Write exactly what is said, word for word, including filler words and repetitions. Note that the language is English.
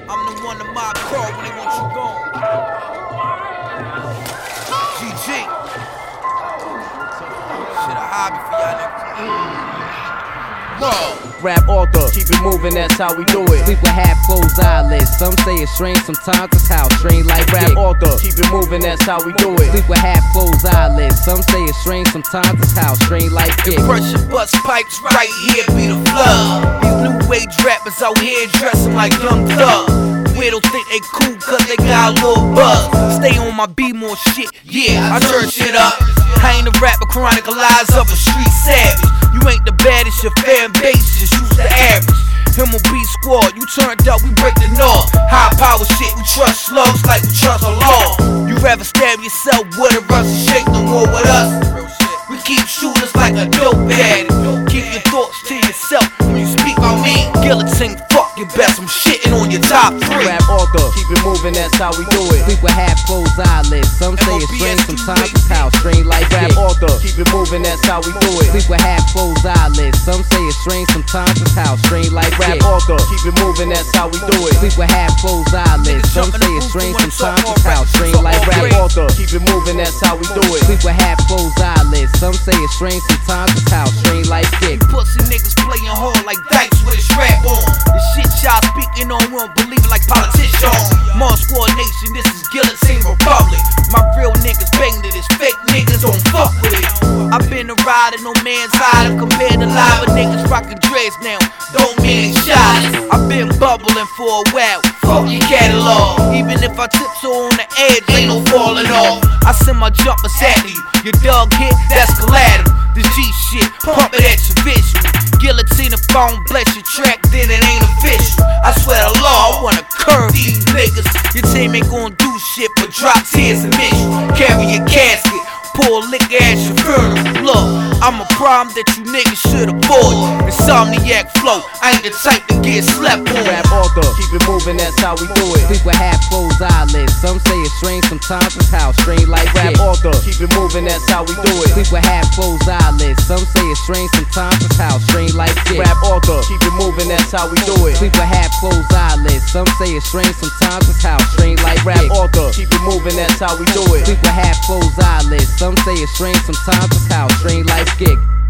I'm the one the mob call when they want you gone. G G. Shit, a hobby for y'all niggas. Whoa. Rap author, keep it moving, that's how we do it. Sleep with half closed eyelids. Some say it's strange, sometimes it's how strange like rap yeah. author, keep it moving, that's how we do it. Sleep with half closed eyelids. Some say it's strange, sometimes it's how strange like kick. The pressure bust pipes right here be the flood. These new age rappers out here dressing like Young Thug. We don't think they cool cause they got a little buzz. Stay on my B-more shit, yeah, I turn shit up. I ain't a rapper, chronicalize of a street savage. You ain't the baddest, your fan base just use the average. M O B squad, you turned up, we break the norm. High power shit, we trust slugs like we trust a law. You rather stab yourself with a rusty shake than war with us. We keep shooters like a dope addict. Keep your thoughts to yourself when you speak on me. Guillotine, fuck your best, I'm shitting on your top three. Rap author, keep it moving, that's how we do it. Sleep with half closed eyelids. Some say it's strange, sometimes it's how strange like rap author, keep it moving, that's how we do it. Sleep with half closed eyelids. Some say it's strange, sometimes it's how strange like rap author, keep it moving, that's how we do it. Sleep with half closed eyelids. Some say it's strange, sometimes it's how strange like rap author, keep it moving, that's how we do it. Sleep with half closed eyelids. Some say it's strange, sometimes it's how strange like kick. Pussy niggas playing hard like dykes with a strap on. The shit y'all speaking on, we don't believe it like politicians. Mall Squad Nation, this is Guillotine Republic. My real niggas bang to this, fake niggas don't fuck with it. I've been a rider, no man's hiding compared to live niggas rockin' dreads now. Don't mean they shot. I've been bubbling for a while, fuck your catalog. Even if I tiptoe on the edge, ain't no falling off. I send my jumpers at you, your dog hit, that's collateral. The G shit, pump it at your vision. Guillotine the phone, bless your track, then it ain't official. I swear to law, I wanna curve these niggas. Your team ain't gonna do shit but drop tears and miss you. Carry your casket, pour liquor at your funeral. Look, I'm a problem that you niggas should avoid. Insomniac flow, I ain't the type to get slept on. Rap author, keep it moving, that's how we do it. Sleep with half closed eyelids. Some say it's strange, sometimes it's how strange like rap author, keep it moving, that's how we do it. Sleep with half closed eyelids. Some say it's strange, sometimes it's how strange like kick. Rap author, keep it moving, that's how we do it. Sleep with half closed eyelids. Some say it's strange, sometimes it's how strange like rap author, keep it moving, that's how we do it. Sleep with half closed eyelids. Some say it's strange, sometimes it's how strange like kick.